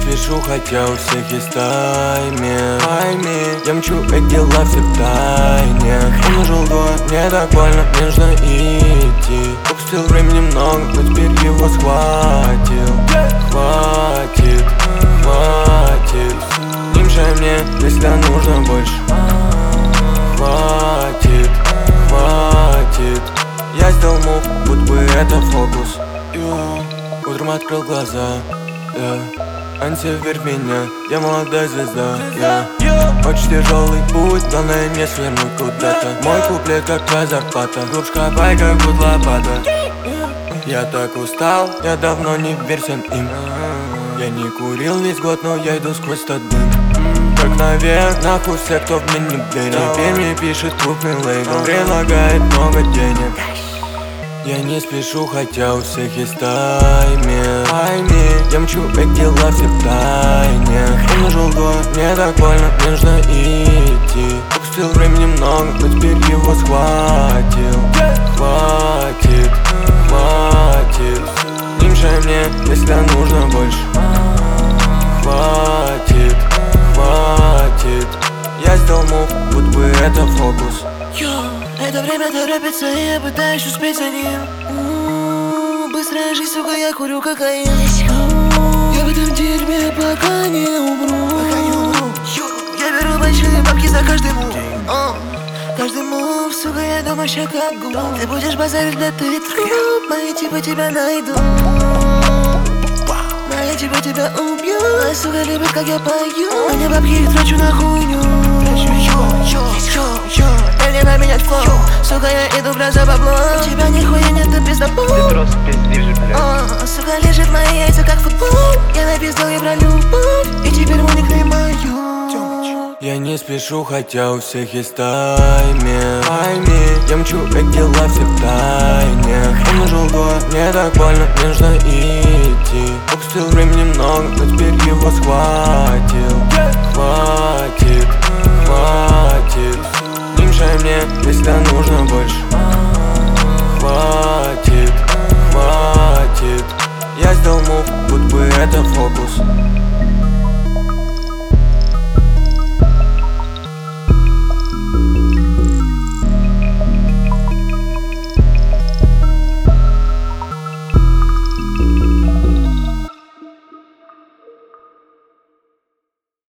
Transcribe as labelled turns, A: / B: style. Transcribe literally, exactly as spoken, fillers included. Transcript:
A: спешу, хотя у всех есть таймер. Пойми, я мчу эти дела все в тайне. Он ушел двое, мне так больно, мне нужно идти. Упустил времени много, но теперь его схватил. Хватит, хватит. Не мешай мне, если нужно больше. Хватит, хватит. Я сделал мув, будто бы это фокус. yeah. Утром открыл глаза, yeah. Антия вверх меня, я молодая звезда, yeah. Очень тяжелый путь, главное не свернуть куда-то. Мой куплет как твоя зарплата, глубже копай, как будь лопата. Я так устал, я давно не версен им. Я не курил весь год, но я иду сквозь тот дым. Как наверх, нахуй все, кто в меня верит. Теперь мне пишет крупный лейбл, предлагает много денег. Я не спешу, хотя у всех есть таймер. Пойми, я мчу эти дела все в тайне. Он ушел двое, мне так больно, мне нужно идти. Упустил времени много, но теперь его схватил. Хватит, хватит. Не мешай мне, если нужно больше. Хватит, хватит. Я сделал мув, будто бы это фокус.
B: Йо, это время торопится, и я пытаюсь успеть за ним. М-м, быстрая жизнь, сука, я курю кокаин. Я в этом дерьме, пока не умру. Пока не умру. Йо, я беру большие бабки за каждый мув. Каждый мув, сука, я думаю, ща как губ. Ты будешь базарить, да ты труп. Мои типа тебя найдут. Мои типа тебя убьют. Моя сука любит, как я пою. А не бабки их трачу на хуйню. Дай мне поменять флоу. Сука, я иду, бля, за бабло. У тебя нихуя нет, ты пиздобол.
C: Ты просто пиздишь, бля.
B: Сука, лежит мои яйца, как футбол. Я напиздал и про любовь, и теперь мой никнейм мою.
A: Я не спешу, хотя у всех есть таймер. Пойми, я мчу эти дела все в тайне. Он ушел двое, мне так больно, мне нужно идти. Упустил времени много, но теперь его схватил. Хватит.